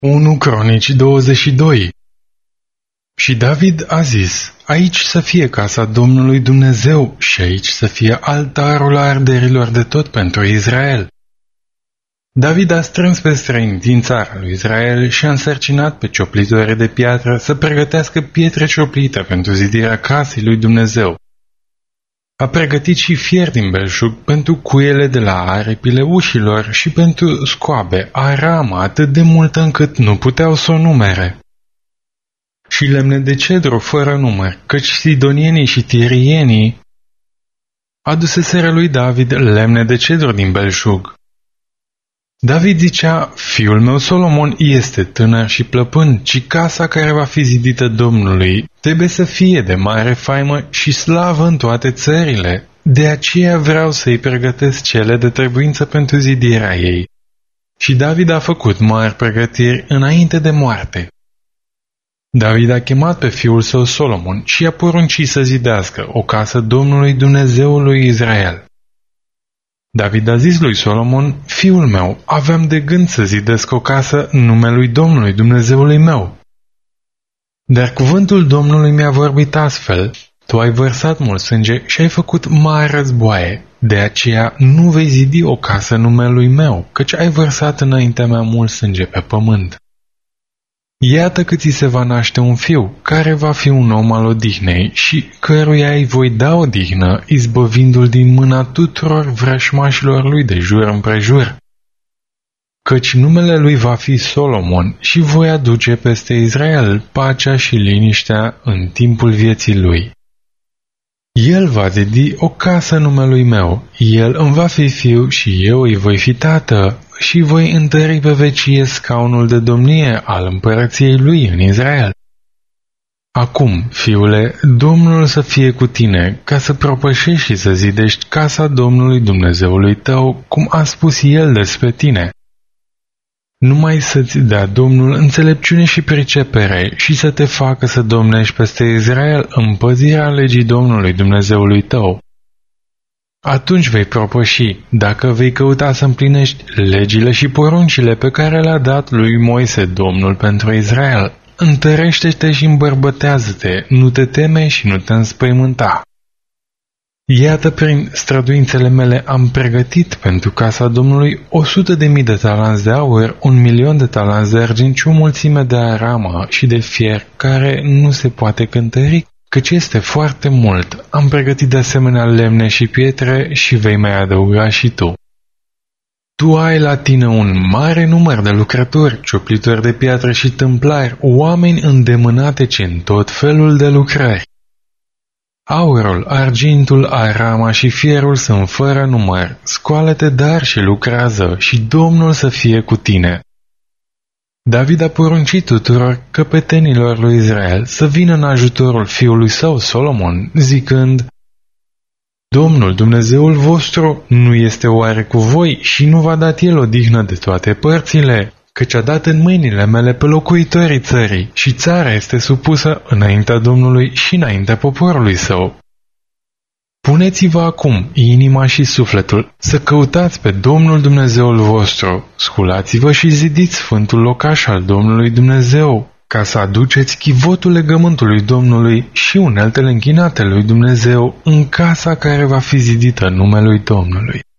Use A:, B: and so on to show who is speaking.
A: 1 Cronici 22. Și David a zis, aici să fie casa Domnului Dumnezeu și aici să fie altarul arderilor de tot pentru Israel. David a strâns pe străini din țara lui Israel și a însărcinat pe cioplitoare de piatră să pregătească pietre cioplite pentru zidirea casei lui Dumnezeu. A pregătit și fier din belșug pentru cuiele de la aripile ușilor și pentru scoabe, aramă atât de multă încât nu puteau să o numere. Și lemne de cedru fără număr, căci sidonienii și tirienii aduseseră lui David lemne de cedru din belșug. David zicea, fiul meu Solomon este tânăr și plăpân, ci casa care va fi zidită Domnului trebuie să fie de mare faimă și slavă în toate țările. De aceea vreau să-i pregătesc cele de trebuință pentru zidirea ei. Și David a făcut mari pregătiri înainte de moarte. David a chemat pe fiul său Solomon și i-a poruncit să zidească o casă Domnului Dumnezeului Israel. David a zis lui Solomon, fiul meu, aveam de gând să zidesc o casă în numelui Domnului Dumnezeului meu. Dar cuvântul Domnului mi-a vorbit astfel, tu ai vărsat mult sânge și ai făcut mari războaie, de aceea nu vei zidi o casă în numelui meu, căci ai vărsat înaintea mea mult sânge pe pământ. Iată că ți se va naște un fiu, care va fi un om al odihnei și căruia îi voi da odihnă, izbăvindu-l din mâna tuturor vrășmașilor lui de jur împrejur. Căci numele lui va fi Solomon și voi aduce peste Israel pacea și liniștea în timpul vieții lui. El va zidi o casă numelui meu, el îmi va fi fiu și eu îi voi fi tată și voi întări pe vecie scaunul de domnie al împărăției lui în Israel. Acum, fiule, Domnul să fie cu tine, ca să propășești și să zidești casa Domnului Dumnezeului tău, cum a spus el despre tine. Numai să-ți dea Domnul înțelepciune și pricepere și să te facă să domnești peste Israel în păzirea legii Domnului Dumnezeului tău. Atunci vei propăși, dacă vei căuta să împlinești legile și poruncile pe care le-a dat lui Moise Domnul pentru Israel. Întărește-te și îmbărbătează-te, nu te teme și nu te înspăimânta. Iată, prin străduințele mele am pregătit pentru casa Domnului 100.000 de talanți de aur, 1.000.000 de talanți de argint și o mulțime de aramă și de fier care nu se poate cântări, căci este foarte mult. Am pregătit de asemenea lemne și pietre și vei mai adăuga și tu. Tu ai la tine un mare număr de lucrători, cioplitori de piatră și tâmplari, oameni îndemânateci în tot felul de lucrări. Aurul, argintul, arama și fierul sunt fără număr, scoală-te dar și lucrează și Domnul să fie cu tine. David a poruncit tuturor căpetenilor lui Israel să vină în ajutorul fiului său Solomon, zicând, Domnul Dumnezeul vostru nu este oare cu voi și nu v-a dat el odihnă de toate părțile, căci a dat în mâinile mele pe locuitorii țării și țara este supusă înaintea Domnului și înaintea poporului său. Puneți-vă acum inima și sufletul să căutați pe Domnul Dumnezeul vostru, sculați-vă și zidiți sfântul locaș al Domnului Dumnezeu, ca să aduceți chivotul legământului Domnului și uneltele închinate lui Dumnezeu în casa care va fi zidită în numele lui Domnului.